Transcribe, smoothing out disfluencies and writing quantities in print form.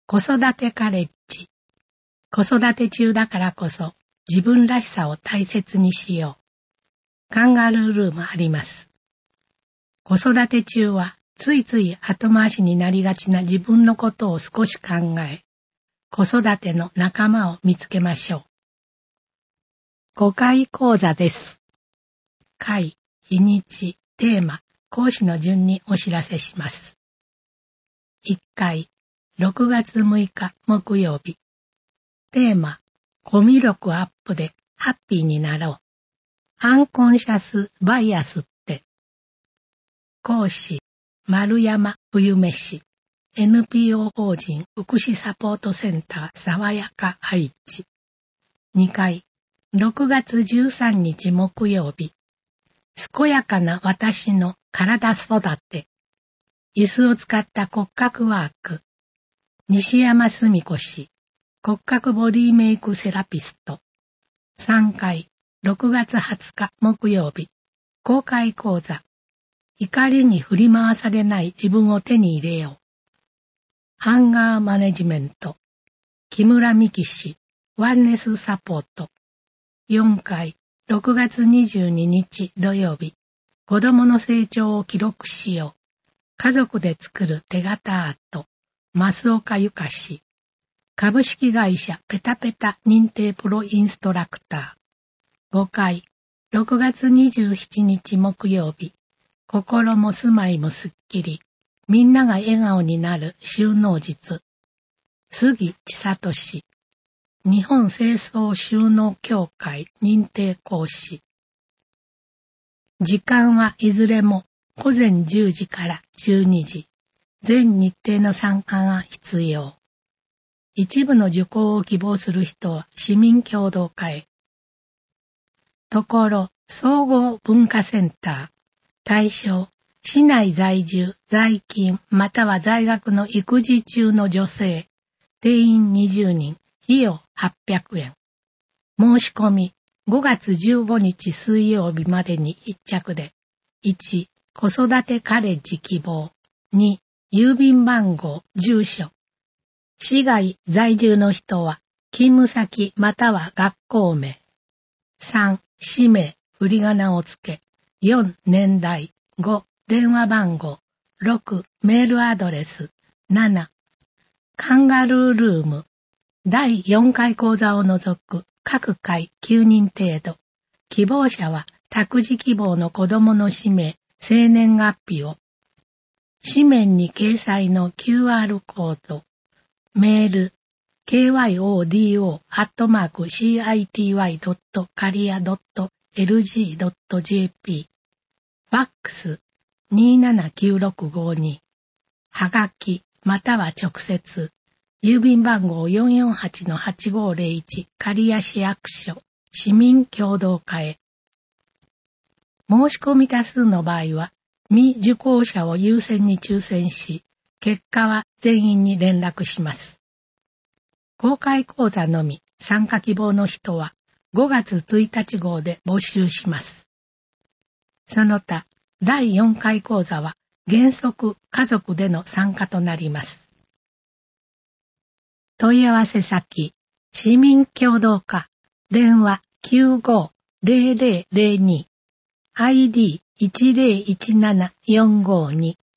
子育てカレッジ。子育て中だからこそ自分らしさを大切にしよう。カンガルールームあります。子育て中はついつい後回しになりがちな自分のことを少し考え、子育ての仲間を見つけましょう。5回講座です。回、日にち、テーマ、講師の順にお知らせします。1回、6月6日木曜日。テーマ、コミュ力アップでハッピーになろう。アンコンシャスバイアスって。講師、丸山冬飯。NPO 法人福祉サポートセンター爽やか愛知。2回、6月13日木曜日。健やかな私の体育て。椅子を使った骨格ワーク。西山澄子氏。骨格ボディメイクセラピスト。3回、6月20日木曜日。公開講座。怒りに振り回されない自分を手に入れよう。ハンガーマネジメント。木村美希氏。ワンネスサポート。4回、6月22日土曜日。子供の成長を記録しよう。家族で作る手形アート。増岡ゆか氏。株式会社ペタペタ認定プロインストラクター。5回、6月27日木曜日。心も住まいもすっきり。みんなが笑顔になる収納術。杉千里氏。日本清掃収納協会認定講師。時間はいずれも午前10時から12時。全日程の参加が必要。一部の受講を希望する人は市民協同課へ。ところ、総合文化センター。対象、市内在住、在勤、または在学の育児中の女性。定員20人、費用800円。申し込み、5月15日水曜日までに1着で。1、子育てカレッジ希望。2、郵便番号、住所。市外在住の人は、勤務先または学校名。3、氏名、振り仮名をつけ。4、年代。5、電話番号。6、メールアドレス。7、カンガルールーム。第4回講座を除く各回9人程度。希望者は託児希望の子供の氏名、生年月日を。紙面に掲載の QR コード。メール、kyodo@city.career.lg.jp。ファックス、279652。はがき、または直接。郵便番号 448-8501 刈谷市役所市民協同課へ。申し込み多数の場合は未受講者を優先に抽選し、結果は全員に連絡します。公開講座のみ参加希望の人は5月1日号で募集します。その他第4回講座は原則家族での参加となります。問い合わせ先、市民協同課、電話 95-0002、ID 1017452。